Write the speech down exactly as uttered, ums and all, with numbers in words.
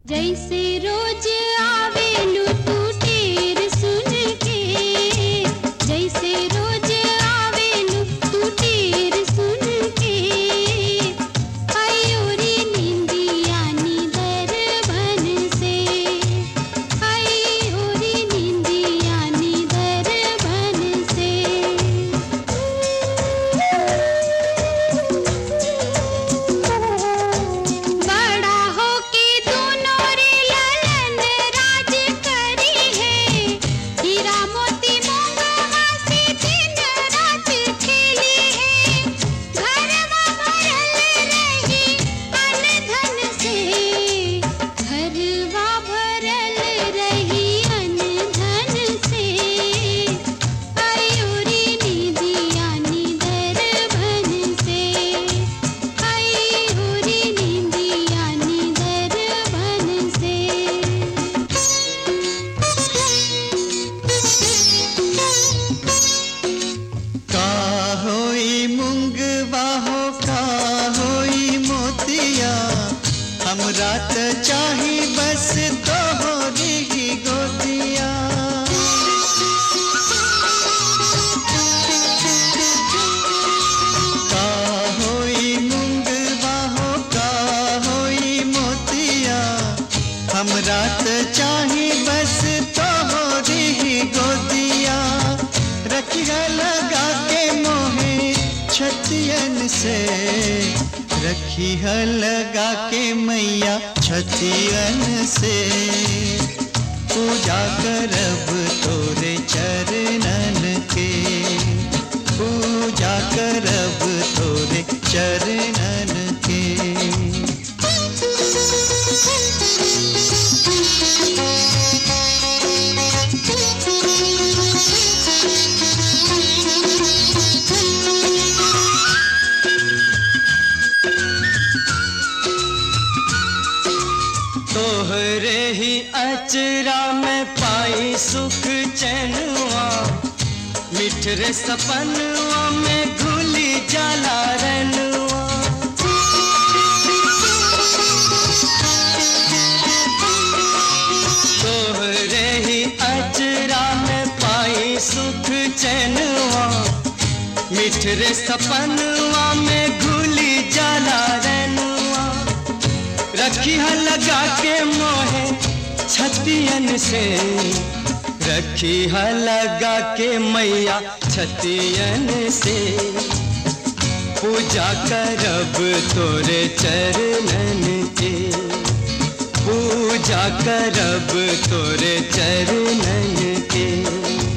जैसे रोज आवेलू तू टेर सुन के, जैसे रोज आवेलू तू टेर सुन के, आयोरी निंदिया निदर बन से, आयोरी निंदिया निदर बन से। बड़ा होके दोनों रे ललन राज करी है, हीरा मोती मूंगवा से दिन रात खेली है, घरवा भरल रही अन धन से, घरवा भरल रही अन धन से, आयोरी निंदिया निदर बन से, आयोरी निंदिया निदर बन से। का होई मुंगवा हो का होई मोतिया, हमरा त चाही बस तोहरी ही गोदिया। का होई मुंगवा हो का होई मोतिया, हमरा त चाही बस तोहरी ही गोदिया। रखिया लगा के मोहे छतियन से, रखिया लगा के मैया छतियन से, पूजा करब तोरे चरणन के, पूजा करब तोरे चरणन के। तोहरे ही अचरा में पाई सुख चैनवा, मिठरे सपनवा में घुली जाला रनुआ। तोहरे ही अचरा में पाई सुख चैनवा, मिठरे सपनवा में घुली जाला रनुआ। रखिया लगा के मोहे छतियन से, रखिया लगा के मैया छतियन से, पूजा करब तोरे चरणन के, पूजा करब तोरे चरणन के।